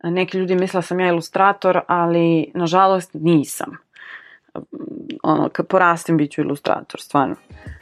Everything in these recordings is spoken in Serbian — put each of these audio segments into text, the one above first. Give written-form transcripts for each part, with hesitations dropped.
Neki ljudi misle da sam ja ilustrator, ali nažalost nisam. Kad porastim bit ću ilustrator, stvarno.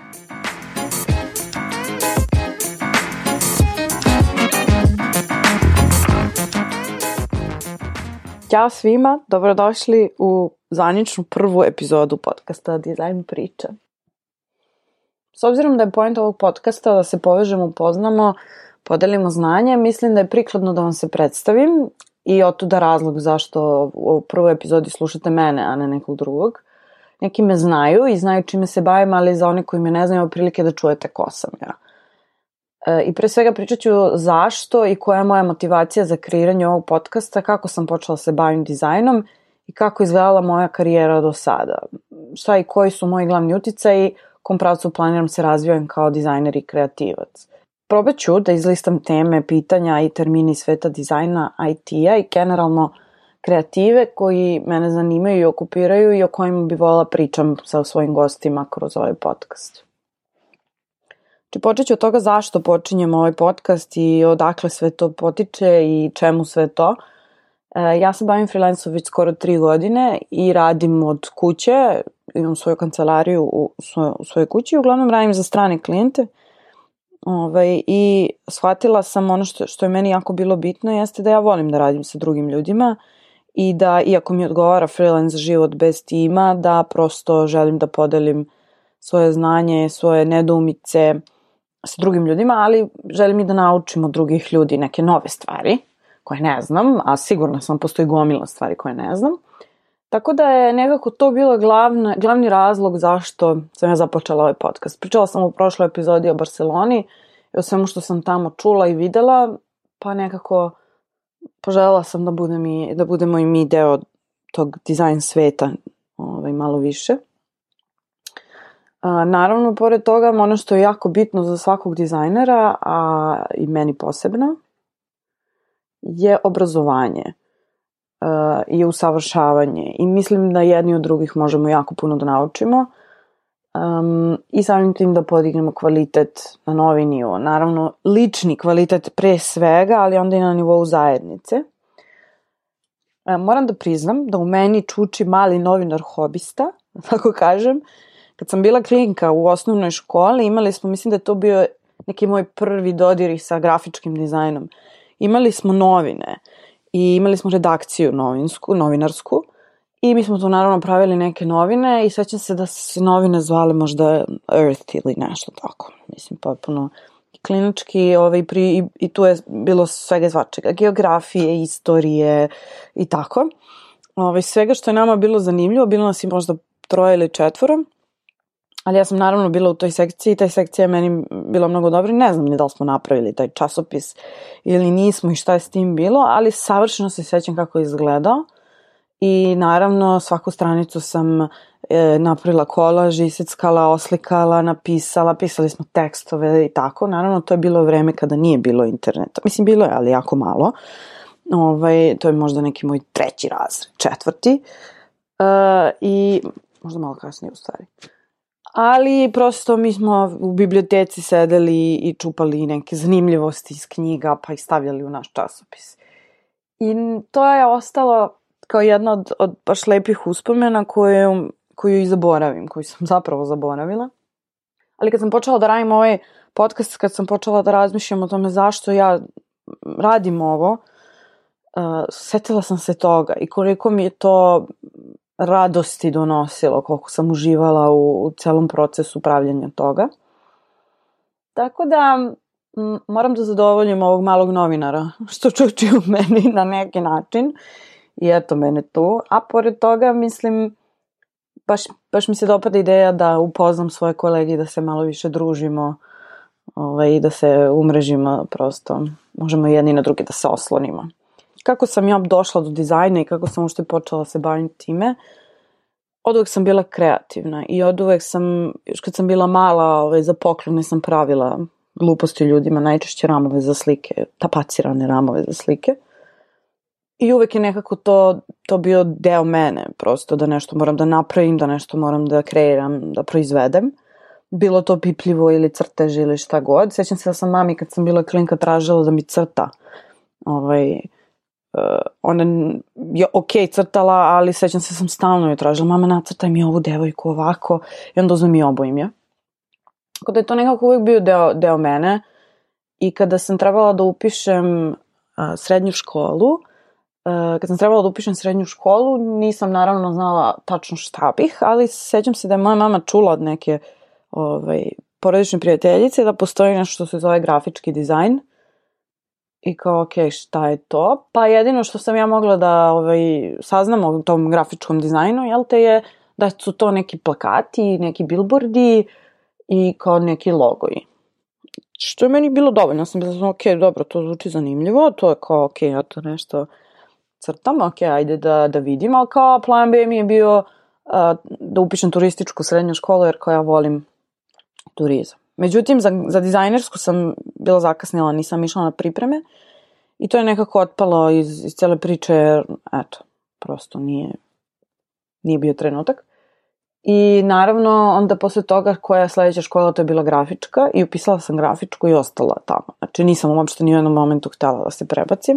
Ćao svima, dobrodošli u zvaničnu prvu epizodu podcasta Dizajn priča. S obzirom da je point ovog podcasta da se povežemo, upoznamo, podelimo znanje, mislim da je prikladno da vam se predstavim i otuda razlog zašto u prvoj epizodi slušate mene, a ne nekog drugog. Neki me znaju i znaju čime se bavim, ali za one koji me ne znaju, prilike da čujete ko sam ja. I pre svega pričat ću zašto i koja je moja motivacija za kreiranje ovog podcasta, kako sam počela se bavim dizajnom i kako izgledala moja karijera do sada. Šta i koji su moji glavni uticaji, u kom pravcu planiram se razvijem kao dizajner i kreativac. Probat ću da izlistam teme, pitanja i termini sveta dizajna, IT-a i generalno kreative koji mene zanimaju i okupiraju i o kojima bi voljela pričam sa svojim gostima kroz ovaj podcast. Počet ću od toga zašto počinjem ovaj podcast i odakle sve to potiče i čemu sve to. Ja se bavim freelanceom već skoro 3 godine i radim od kuće, imam svoju kancelariju u svojoj kući i uglavnom radim za strane klijente. I shvatila sam ono što je meni jako bilo bitno jeste da ja volim da radim sa drugim ljudima i da, iako mi odgovara freelance život bez tima, da prosto želim da podelim svoje znanje, svoje nedoumice sa drugim ljudima, ali želim i da naučim od drugih ljudi neke nove stvari koje ne znam, a sigurno sam postoji gomila stvari koje ne znam. Tako da je nekako to bilo glavni razlog zašto sam ja započela ovaj podcast. Pričala sam u prošloj epizodi o Barceloni i o svemu što sam tamo čula i videla, pa nekako poželjela sam da budemo i mi deo tog dizajn sveta malo više. Naravno, pored toga, ono što je jako bitno za svakog dizajnera, a i meni posebno, je obrazovanje i usavršavanje. I mislim da jedni od drugih možemo jako puno da naučimo i samim tim da podignemo kvalitet na novi nivo. Naravno, lični kvalitet pre svega, ali onda i na nivou zajednice. Moram da priznam da u meni čuči mali novinar hobista, tako kažem. Kad sam bila klinka u osnovnoj školi, imali smo, mislim da je to bio neki moj prvi dodir sa grafičkim dizajnom. Imali smo novine i imali smo redakciju novinarsku i mi smo tu naravno pravili neke novine i sećam se da se novine zvale možda Earth ili nešto tako. Mislim, potpuno klinički i tu je bilo svega zvačega, geografije, istorije i tako. Svega što je nama bilo zanimljivo, bilo nas i možda 3 ili 4. Ali ja sam naravno bila u toj sekciji i ta sekcija je meni bila mnogo dobra. Ne znam ni da li smo napravili taj časopis ili nismo i šta je s tim bilo, ali savršeno se sjećam kako je izgledao. I naravno svaku stranicu sam napravila kolaž, iseckala, oslikala, napisala, pisali smo tekstove i tako. Naravno to je bilo vreme kada nije bilo interneta. Mislim bilo je, ali jako malo. To je možda neki moj 3. razred, 4. I možda malo kasnije u stvari. Ali prosto mi smo u biblioteci sedeli i čupali neke zanimljivosti iz knjiga pa ih stavljali u naš časopis. I to je ostalo kao jedna od baš lepih uspomena koju i zaboravim, koju sam zapravo zaboravila. Ali kad sam počela da radim ovaj podcast, kad sam počela da razmišljam o tome zašto ja radim ovo, setila sam se toga i koliko mi je to radosti donosilo, koliko sam uživala u celom procesu pravljenja toga. Tako da moram da zadovoljim ovog malog novinara što čuči u meni na neki način i eto mene tu. A pored toga mislim baš mi se dopada ideja da upoznam svoje kolege i da se malo više družimo i da se umrežimo prosto. Možemo jedni na drugi da se oslonimo. Kako sam ja došla do dizajna i kako sam uopšte počela se baviti time, od uvek sam bila kreativna i od uvek sam, još kad sam bila mala, za poklone sam pravila gluposti ljudima, najčešće ramove za slike, tapacirane ramove za slike. I uvek je nekako to bio deo mene, prosto da nešto moram da napravim, da nešto moram da kreiram, da proizvedem. Bilo to pipljivo ili crtež ili šta god. Sjećam se da sam mami kad sam bila klinka tražila da mi crta ona je crtala, ali sećam se sam stalno joj tražila, mama nacrtaj mi ovu devojku ovako, i onda uzmem i obojim je. Tako da je to nekako uvijek bio deo mene, i kada sam trebala da upišem srednju školu, nisam naravno znala tačno šta bih, ali sećam se da je moja mama čula od neke porodične prijateljice da postoji nešto što se zove grafički dizajn. I kao, šta je to? Pa jedino što sam ja mogla da saznam o tom grafičkom dizajnu, je da su to neki plakati, neki billboardi i kao neki logoji. Što je meni bilo dovoljno. Ja sam bila, dobro, to zvuči zanimljivo, to je kao, ja to nešto crtam, ajde da vidim, ali kao plan B mi je bio da upišem turističku srednju školu, jer kao ja volim turizam. Međutim, za dizajnersku sam bila zakasnila, nisam išla na pripreme i to je nekako otpalo iz cele priče, jer, prosto nije bio trenutak. I naravno, onda posle toga koja je sledeća škola, to je bila grafička i upisala sam grafičku i ostala tamo. Znači, nisam uopšte ni u jednom momentu htjela da se prebacim.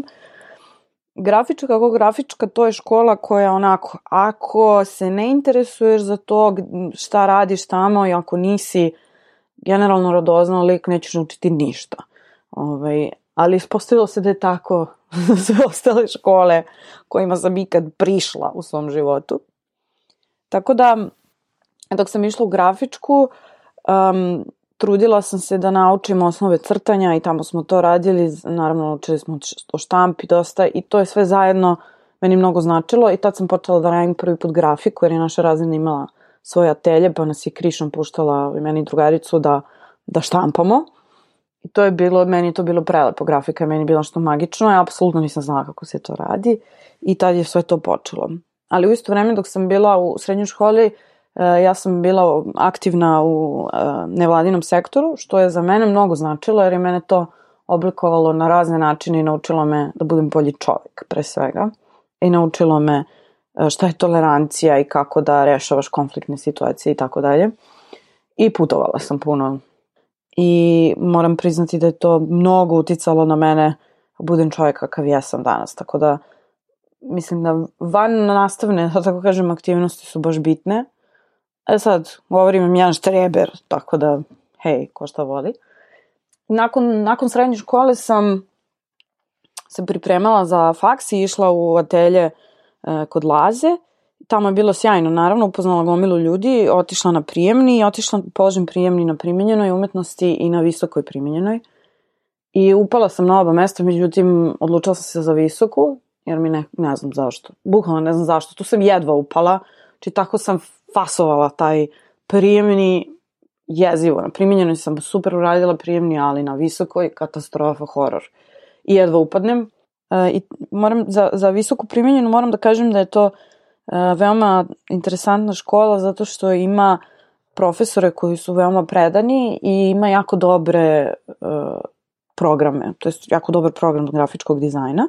Grafička, to je škola koja onako, ako se ne interesuješ za to šta radiš tamo i ako nisi generalno radoznan lik, nećeš učiti ništa. Ali ispostavilo se da je tako sve ostale škole kojima sam ikad prišla u svom životu. Tako da, dok sam išla u grafičku, trudila sam se da naučim osnove crtanja i tamo smo to radili, naravno učili smo o štampi dosta i to je sve zajedno meni mnogo značilo i tad sam počela da radim prvi put grafiku jer je naša razredna imala svoje atelje pa nas je Krišom puštala meni i drugaricu da štampamo i to je bilo, meni je to bilo prelepo, grafika je meni bila što magično, ja apsolutno nisam znala kako se to radi i tad je sve to počelo. Ali u isto vreme dok sam bila u srednjoj školi, ja sam bila aktivna u nevladinom sektoru, što je za mene mnogo značilo, jer je mene to oblikovalo na razne načine i naučilo me da budem bolji čovjek, pre svega. I naučilo me šta je tolerancija i kako da rešavaš konfliktne situacije i tako dalje. I putovala sam puno. I moram priznati da je to mnogo uticalo na mene da budem čovjek kakav jesam danas. Tako da mislim da van nastavne, da tako kažem, aktivnosti su baš bitne. Sad, govorim jedan štreber, tako da, hej, ko šta voli. Nakon srednje škole sam se pripremala za faks i išla u atelje kod Laze. Tamo je bilo sjajno, naravno, upoznala gomilu ljudi, otišla na prijemni, položim prijemni na primenjenoj umetnosti i na visokoj primenjenoj. I upala sam na oba mesta, međutim, odlučila sam se za visoku, jer mi ne znam zašto. Bukvalno ne znam zašto, tu sam jedva upala, či tako sam fasovala taj prijemni jezivo. Na primenjenoj sam super uradila prijemni, ali na visokoj katastrofa, horor. I jedva upadnem. I za visoku primenjenu moram da kažem da je to veoma interesantna škola zato što ima profesore koji su veoma predani i ima jako dobre programe, to je jako dobar program grafičkog dizajna.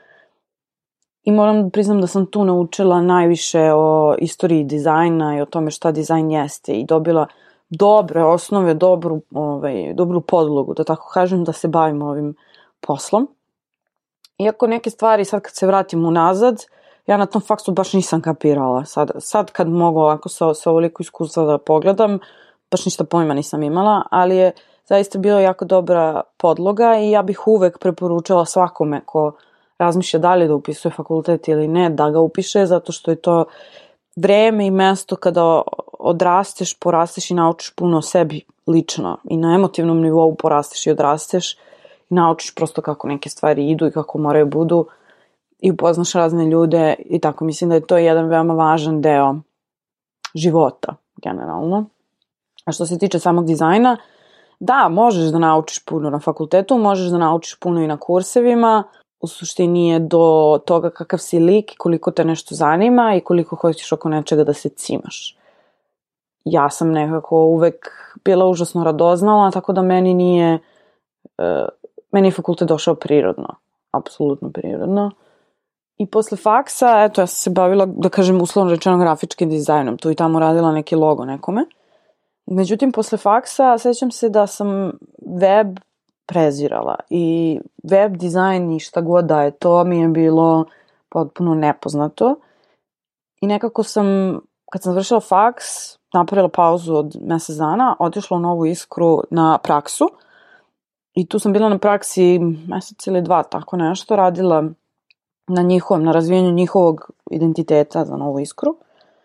I moram da priznam da sam tu naučila najviše o istoriji dizajna i o tome šta dizajn jeste i dobila dobre osnove, dobru podlogu, da tako kažem, da se bavim ovim poslom. Iako neke stvari, sad kad se vratim unazad, ja na tom faksu baš nisam kapirala. Sad kad mogu ovako sa ovoliko iskustva da pogledam, baš ništa pojma nisam imala, ali je zaista bila jako dobra podloga i ja bih uvek preporučila svakome ko razmišlja da li da upisuje fakultet ili ne, da ga upiše, zato što je to vreme i mesto kada odrasteš, porasteš i naučiš puno o sebi lično i na emotivnom nivou porasteš i odrasteš i naučiš prosto kako neke stvari idu i kako moraju budu i upoznaš razne ljude i tako mislim da je to jedan veoma važan deo života generalno. A što se tiče samog dizajna, da, možeš da naučiš puno na fakultetu, možeš da naučiš puno i na kursevima, u suštini je do toga kakav si lik i koliko te nešto zanima i koliko hoćeš oko nečega da se cimaš. Ja sam nekako uvek bila užasno radoznala, tako da meni je fakultet došao prirodno, apsolutno prirodno. I posle faksa, ja sam se bavila, da kažem, uslovno rečeno grafičkim dizajnom, tu i tamo radila neki logo nekome. Međutim, posle faksa, sećam se da sam web prezirala i web dizajn i šta god da je, to mi je bilo potpuno nepoznato. I nekako sam, kad sam završila faks, napravila pauzu od mesec dana, otišla u Novu Iskru na praksu. I tu sam bila na praksi mesec ili 2, tako nešto, radila na razvijenju njihovog identiteta za Novu Iskru.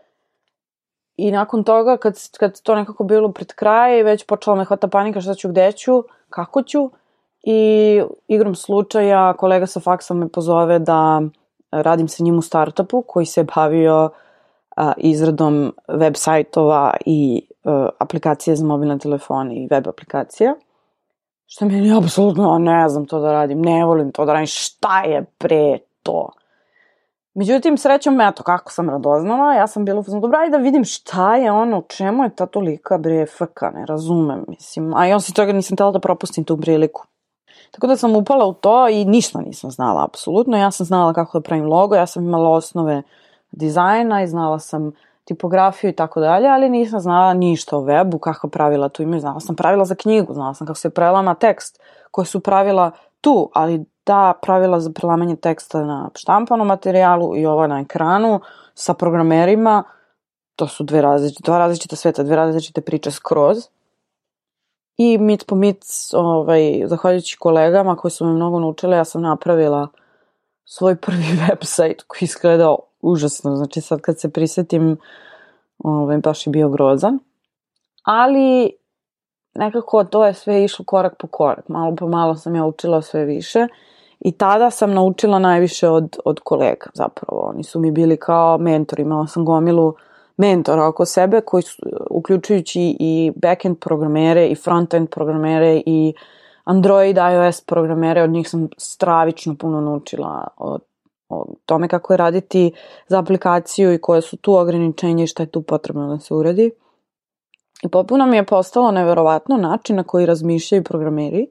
I nakon toga, kad to nekako bilo pred kraj, već počela me hvata panika šta ću, gde ću, kako ću. I igrom slučaja kolega sa faksa me pozove da radim sa njim u startupu koji se bavio izradom web sajtova i aplikacije za mobilne telefone i web aplikacija. Što meni apsolutno ne znam to da radim, ne volim to da radim, šta je pre to? Međutim, srećom, eto, kako sam radoznala, ja sam bila dobra, ajde da vidim šta je ono, u čemu je ta tolika frka, ne razumem, mislim. A i osim toga nisam htjela da propustim tu priliku. Tako da sam upala u to i ništa nisam znala, apsolutno. Ja sam znala kako da pravim logo, ja sam imala osnove dizajna i znala sam tipografiju i tako dalje, ali nisam znala ništa o webu, kakva pravila tu imaju. Znala sam pravila za knjigu, znala sam kako se prelama tekst, koje su pravila tu, ali ta pravila za prelamanje teksta na štampanom materijalu i ovo na ekranu sa programerima, to su dva različita sveta, 2 različite priče skroz. I mic po mic, zahvaljujući kolegama koji su me mnogo naučili, ja sam napravila svoj prvi website koji izgledao užasno. Znači sad kad se prisjetim, baš je bio grozan. Ali nekako to je sve išlo korak po korak. Malo po malo sam ja učila sve više. I tada sam naučila najviše od kolega zapravo. Oni su mi bili kao mentori. Imala sam gomilu mentora oko sebe koji su, uključujući i backend programere i frontend programere i Android, iOS programere. Od njih sam stravično puno naučila o tome kako je raditi za aplikaciju i koje su tu ograničenja i šta je tu potrebno da se uradi. I popuno mi je postalo neverovatno način na koji razmišljaju programeri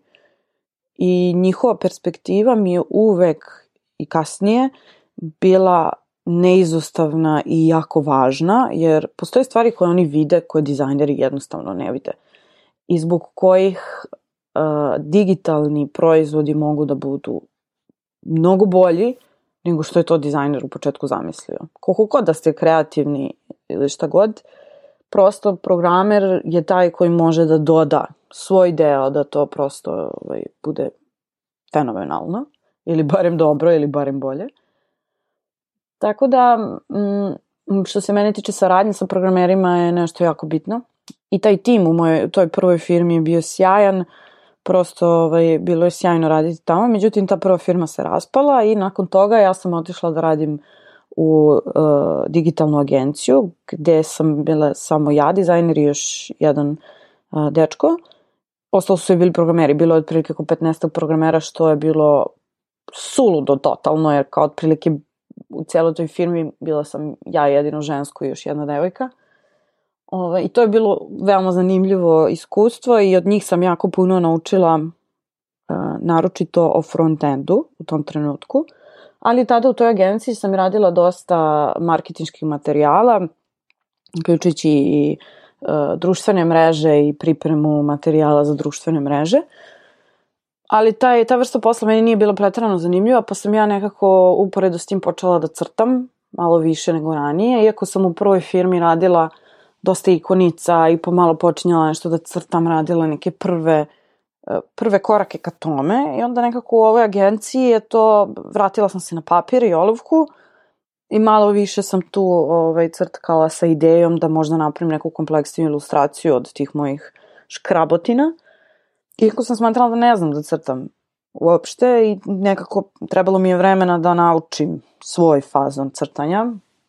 i njihova perspektiva mi je uvek i kasnije bila neizostavna i jako važna, jer postoje stvari koje oni vide, koje dizajneri jednostavno ne vide i zbog kojih digitalni proizvodi mogu da budu mnogo bolji nego što je to dizajner u početku zamislio. Koliko god da ste kreativni ili šta god, prosto programer je taj koji može da doda svoj deo da to prosto bude fenomenalno ili barem dobro ili barem bolje. Tako da, što se mene tiče, saradnje sa programerima je nešto jako bitno. I taj tim u toj prvoj firmi je bio sjajan, prosto bilo je sjajno raditi tamo, međutim ta prva firma se raspala i nakon toga ja sam otišla da radim u digitalnu agenciju gde sam bila samo ja, dizajner i još jedan dečko. Ostalo su i bili programeri, bilo je otprilike oko 15 programera, što je bilo suludo totalno, jer kao otprilike u cijeloj toj firmi bila sam ja jedino žensko i još jedna devojka. I to je bilo veoma zanimljivo iskustvo i od njih sam jako puno naučila, naročito o frontendu u tom trenutku. Ali tada u toj agenciji sam radila dosta marketinških materijala, uključujući i društvene mreže i pripremu materijala za društvene mreže. Ali ta vrsta posla meni nije bila preterano zanimljiva, pa sam ja nekako uporedo s tim počela da crtam, malo više nego ranije. Iako sam u prvoj firmi radila dosta ikonica i pomalo počinjala nešto da crtam, radila neke prve korake ka tome. I onda nekako u ovoj agenciji je to, vratila sam se na papir i olovku i malo više sam tu crtkala sa idejom da možda napravim neku kompleksniju ilustraciju od tih mojih škrabotina. Iako sam smatrala da ne znam da crtam uopšte i nekako trebalo mi je vremena da naučim svoj fazon crtanja.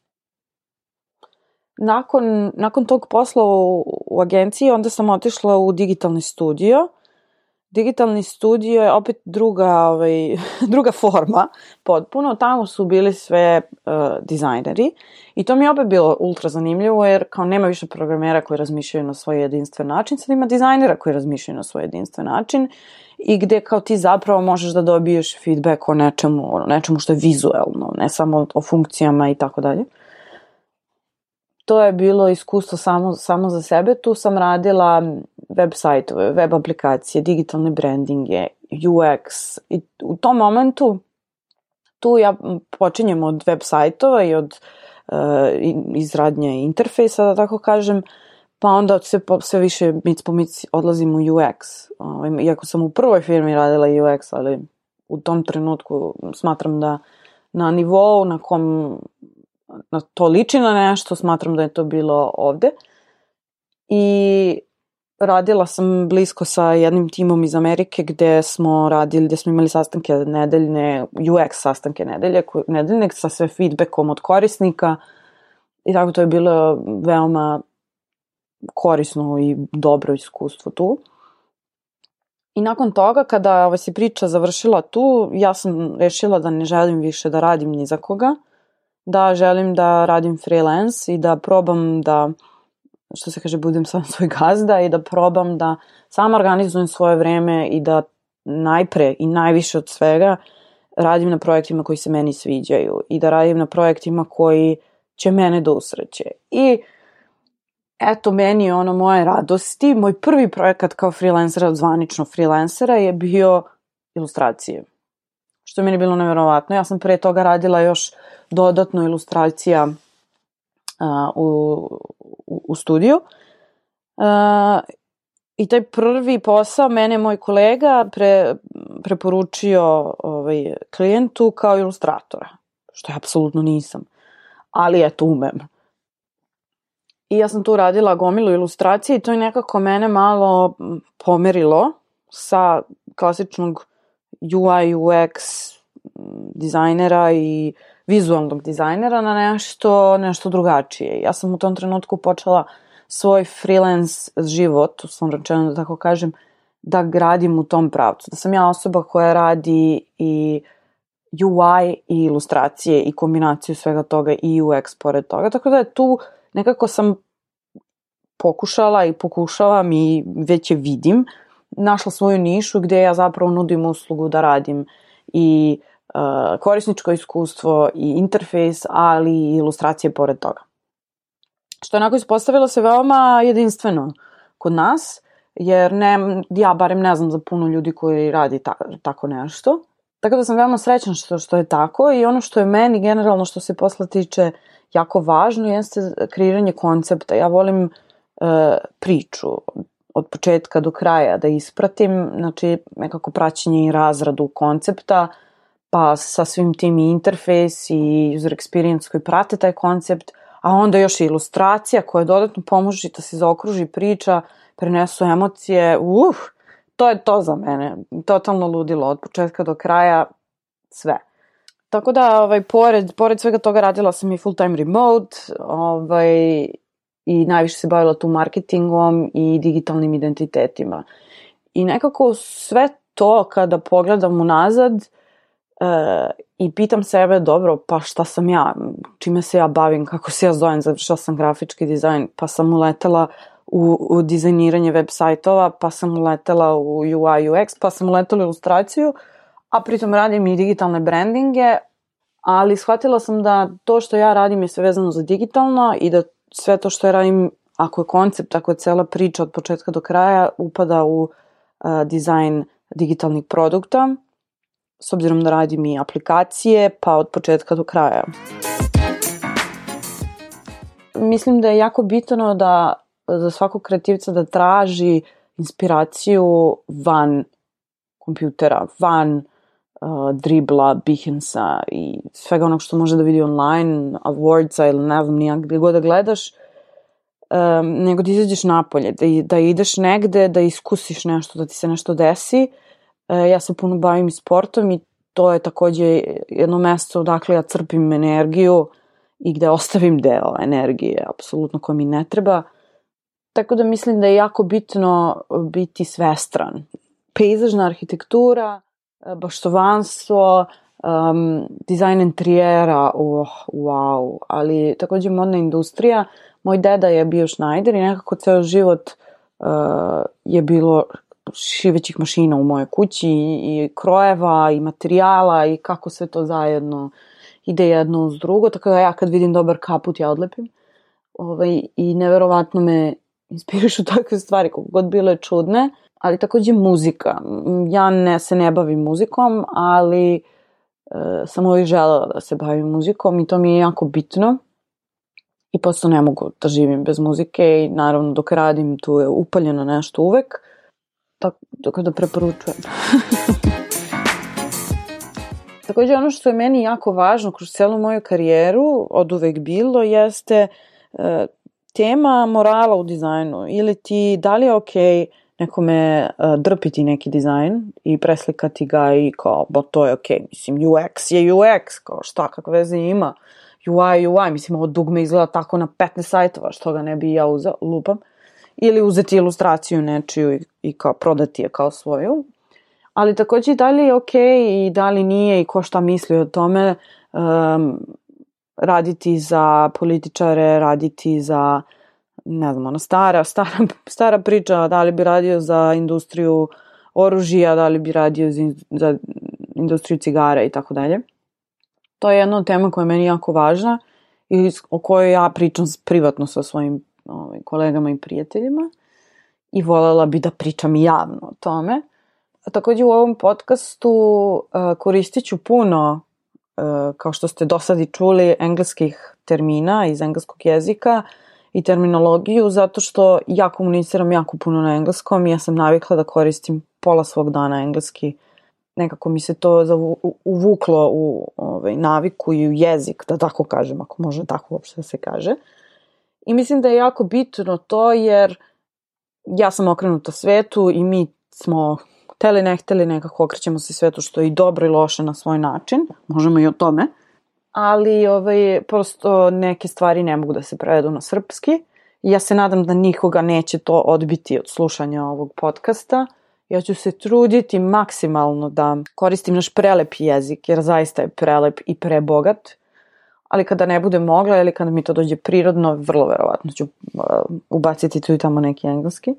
Nakon tog posla u agenciji onda sam otišla u digitalni studio. Digitalni studio je opet druga forma potpuno. Tamo su bili sve dizajneri i to mi je opet bilo ultra zanimljivo jer kao nema više programera koji razmišljaju na svoj jedinstven način, sad ima dizajnera koji razmišljaju na svoj jedinstven način i gde kao ti zapravo možeš da dobiješ feedback o nečemu što je vizuelno, ne samo o funkcijama i tako dalje. To je bilo iskustvo samo za sebe. Tu sam radila web sajtove, web aplikacije, digitalne brandinge, UX. I u tom momentu tu ja počinjem od web sajtova i od izradnje interfejsa, da tako kažem, pa onda sve više mic po mic odlazim u UX. Iako sam u prvoj firmi radila UX, ali u tom trenutku smatram da na nivou na kom to liči na nešto, smatram da je to bilo ovde. I radila sam blisko sa jednim timom iz Amerike gde smo imali sastanke nedeljne, UX sastanke nedeljne sa sve feedbackom od korisnika i tako to je bilo veoma korisno i dobro iskustvo tu. I nakon toga, kada se priča završila tu, ja sam rešila da ne želim više da radim ni za koga, da želim da radim freelance i da probam da, što se kaže, budem sam svoj gazda i da probam da sama organizujem svoje vreme i da najpre i najviše od svega radim na projektima koji se meni sviđaju i da radim na projektima koji će mene da usreće. I eto, meni je moje radosti. Moj prvi projekat kao freelancera, zvanično freelancera, je bio ilustracije. Što je meni bilo neverovatno. Ja sam pre toga radila još dodatno ilustracija u studiju. I taj prvi posao mene moj kolega preporučio klijentu kao ilustratora. Što ja apsolutno nisam. Ali eto, umem. I ja sam tu radila gomilu ilustracije i to je nekako mene malo pomerilo sa klasičnog UI, UX dizajnera i vizualnog dizajnera na nešto drugačije. Ja sam u tom trenutku počela svoj freelance život, uslovno rečeno da tako kažem, da gradim u tom pravcu. Da sam ja osoba koja radi i UI i ilustracije i kombinaciju svega toga i UX pored toga. Tako da je tu nekako sam pokušala i pokušavam i već je vidim, našla svoju nišu gde ja zapravo nudim uslugu da radim i korisničko iskustvo i interfejs, ali i ilustracije pored toga. Što onako ispostavilo se veoma jedinstveno kod nas, jer ja barem ne znam za puno ljudi koji radi tako nešto. Tako da sam veoma srećna što je tako i ono što je meni generalno što se posla tiče jako važno jeste kreiranje koncepta. Ja volim priču od početka do kraja da ispratim, znači nekako praćenje i razradu koncepta, pa sa svim tim i interfejs i user experience koji prate taj koncept, a onda još i ilustracija koja dodatno pomoži da se zaokruži priča, prenesu emocije, to je to za mene, totalno ludilo, od početka do kraja, sve. Tako da, pored svega toga radila sam i full time remote, i najviše se bavila tu marketingom i digitalnim identitetima. I nekako sve to kada pogledam unazad i pitam sebe, dobro, pa šta sam ja, čime se ja bavim, kako se ja zovem, završila sam grafički dizajn, pa sam uletela u dizajniranje web sajtova, pa sam uletela u UI, UX, pa sam uletela u ilustraciju, a pritom radim i digitalne brandinge, ali shvatila sam da to što ja radim je sve vezano za digitalno i da sve to što ja radim, ako je koncept, ako je cela priča od početka do kraja, upada u dizajn digitalnih produkta, s obzirom da radim i aplikacije, pa od početka do kraja. Mislim da je jako bitno da za svakog kreativca da traži inspiraciju van kompjutera, van dribla, Behansa i svega onog što može da vidi online, Awardsa ili ne znam nijak gdje god da gledaš, nego da izađeš napolje, da ideš negde, da iskusiš nešto, da ti se nešto desi. Ja se puno bavim i sportom i to je takođe jedno mesto odakle ja crpim energiju i gde ostavim deo energije, apsolutno koja mi ne treba. Tako da mislim da je jako bitno biti svestran. Pejzažna arhitektura, baštovanstvo, dizajn interijera, wow, ali takođe modna industrija. Moj deda je bio šnajder i nekako ceo život je bilo šivećih mašina u mojoj kući i krojeva i materijala i kako sve to zajedno ide jedno uz drugo, tako da ja kad vidim dobar kaput ja odlepim i neverovatno me inspirišu takve stvari, kako god bile čudne, ali takođe muzika. Ja se ne bavim muzikom, ali sam uvijek želela da se bavim muzikom i to mi je jako bitno. I prosto ne mogu da živim bez muzike i naravno dok radim tu je upaljeno nešto uvek. Tako da preporučujem. Takođe ono što je meni jako važno kroz celu moju karijeru, od uvek bilo, jeste tema morala u dizajnu. Ili da li je okej nekome drpiti neki dizajn i preslikati ga i kao, to je okej. Mislim, UX je UX, kao šta, kakve veze ima. UI, mislim, ovo dugme izgleda tako na 15 sajtova, što ga ne bi ja lupam. Ili uzeti ilustraciju nečiju i kao prodati je kao svoju. Ali takođe da li je okej i da li nije i ko šta misli o tome raditi za političare, raditi za, ne znam, stara priča, da li bi radio za industriju oružja, da li bi radio za industriju cigara i tako dalje. To je jedna od tema koja je meni jako važna i o kojoj ja pričam privatno sa svojim kolegama i prijateljima i voljela bi da pričam javno o tome. Takođe u ovom podcastu koristit ću puno, kao što ste do sad i čuli, engleskih termina iz engleskog jezika i terminologiju, zato što ja komuniciram jako puno na engleskom i ja sam navikla da koristim pola svog dana engleski. Nekako mi se to uvuklo u naviku i u jezik, da tako kažem, ako može tako uopšte da se kaže. I mislim da je jako bitno to jer ja sam okrenuta svetu i mi smo hteli ne hteli nekako okrećemo se svetu što je i dobro i loše na svoj način. Možemo i o tome. Ali prosto neke stvari ne mogu da se prevedu na srpski. I ja se nadam da nikoga neće to odbiti od slušanja ovog podcasta. Ja ću se truditi maksimalno da koristim naš prelep jezik, jer zaista je prelep i prebogat. Ali kada ne bude mogla ili kada mi to dođe prirodno, vrlo verovatno ću ubaciti tu i tamo neki engleski.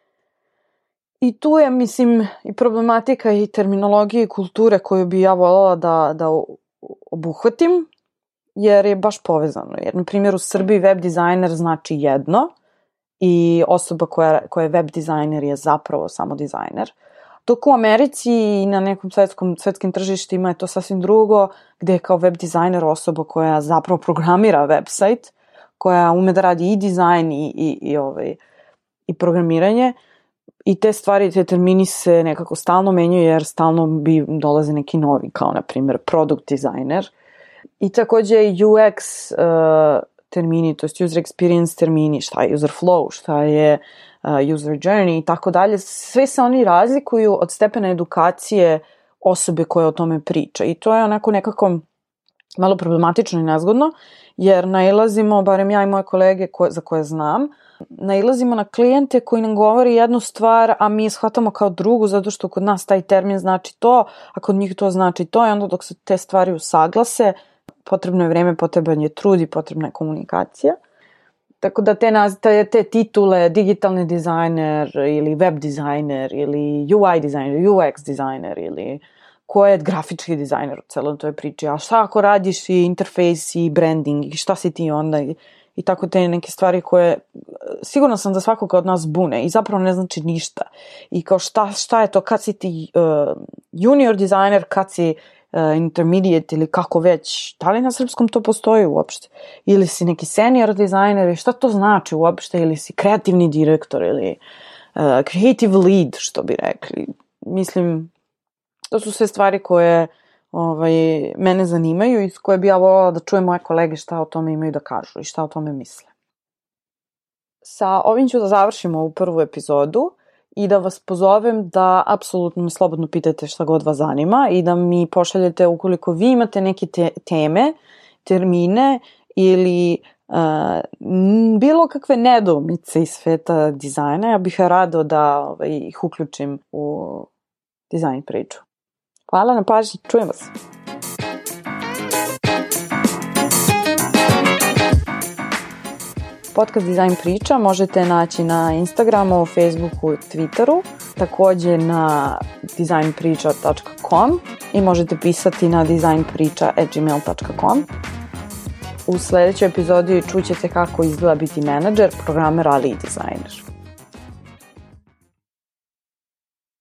I tu je, mislim, i problematika i terminologije i kulture koju bi ja voljela da obuhvatim, jer je baš povezano. Jer, na primjer, u Srbiji web dizajner znači jedno i osoba koja je web dizajner je zapravo samo dizajner. Dok u Americi i na nekom svetskim tržištima je to sasvim drugo, gde je kao web dizajner osoba koja zapravo programira website, koja ume da radi i dizajn i programiranje. I te stvari, te termini se nekako stalno menjaju jer stalno bi dolaze neki novi, kao na primjer product designer. I takođe UX termini, to jest user experience termini, šta je user flow, šta je user journey i tako dalje. Sve se oni razlikuju od stepena edukacije osobe koja o tome priča. I to je onako nekako malo problematično i nezgodno, jer nailazimo, barem ja i moje kolege za koje znam, nailazimo na klijente koji nam govori jednu stvar, a mi je shvatamo kao drugu, zato što kod nas taj termin znači to, a kod njih to znači to, i onda dok se te stvari usaglase, potrebno je vreme, potreban je trud i potrebna je komunikacija. Tako da te titule, digitalni dizajner ili web dizajner ili UI dizajner, UX dizajner ili ko je grafički dizajner u celom toj priči, a šta ako radiš i interfejs i branding i šta si ti onda i tako te neke stvari koje sigurno sam da svakoga od nas bune i zapravo ne znači ništa. I kao šta je to, kad si ti junior dizajner, kad si intermediate ili kako već, da li na srpskom to postoji uopšte? Ili si neki senior dizajner i šta to znači uopšte? Ili si kreativni direktor ili creative lead, što bi rekli. Mislim, to su sve stvari koje mene zanimaju i s koje bi ja voljela da čujem moje kolege šta o tome imaju da kažu i šta o tome misle. Sa ovim ću da završim ovu prvu epizodu i da vas pozovem da apsolutno me slobodno pitate šta god vas zanima i da mi pošaljete ukoliko vi imate neke teme, termine ili bilo kakve nedoumice iz sveta dizajna. Ja bih rado da ih uključim u dizajn priču. Hvala na pažnji, čujem vas. Podcast Dizajn priča možete naći na Instagramu, Facebooku i Twitteru, takođe na designpriča.com i možete pisati na designpriča@gmail.com. U sledećoj epizodi čućete kako izgleda biti menadžer, programer, ali i dizajner.